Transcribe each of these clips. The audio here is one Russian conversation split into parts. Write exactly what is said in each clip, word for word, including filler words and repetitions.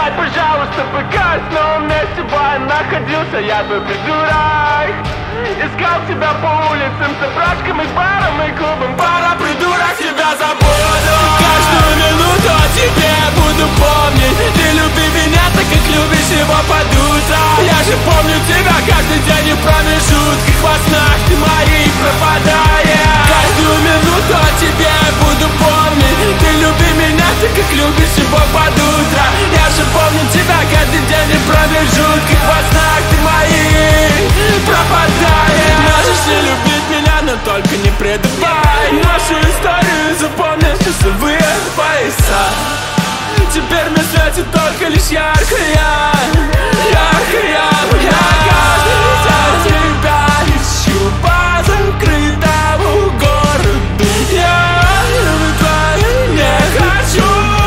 исчезай, пожалуйста, пока в новом месте бая находился я твой придурок. Искал тебя по улицам, заброшкам и барам и клубам. Пора, придурок, тебя забуду. Каждую минуту о тебе буду помнить. Ты люби меня так, как любишь его под утро. Я же помню тебя каждый день и в промежутках во снах ты моих пропадаешь. Каждую минуту о тебе буду помнить. Ты люби меня так, как любишь его под утро. Я же помню тебя каждый день и в промежутках во снах ты моих пропадаешь. Можешь не любить меня, но только не предавай. Нашу историю запомнишь часовые пояса. Теперь мне светит только лишь яркая, яркая. Я каждый день тебя ищу по закрытому городу. Я твоей не хочу.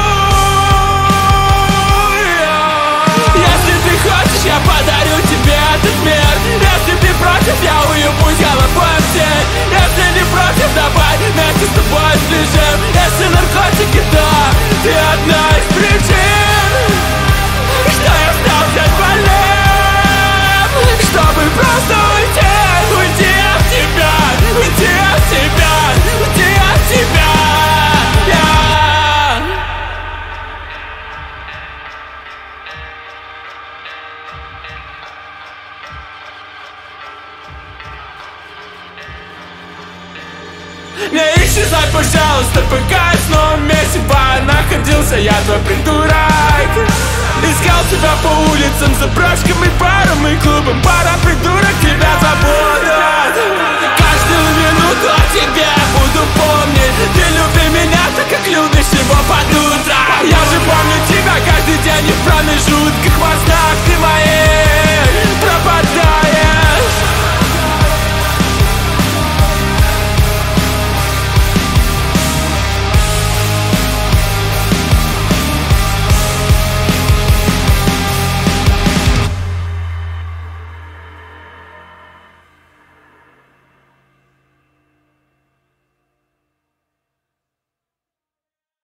Если ты хочешь, я подарю тебе этот мир. Если ты против, я уебусь головой в тень. Если не против, давай вместе с тобой сбежим. Если наркотики, то ты одна из причин, что я стал взять болем, чтобы просто уйти, уйти от тебя, уйти от тебя, уйти от тебя. Yeah. Не исчезай, пожалуйста, пока я снова вместе бая находился я твой придурок. Искал тебя по улицам, заброшкам и барам и клубам. Пора, придурок, тебя забуду. Каждую минуту о тебе буду помнить.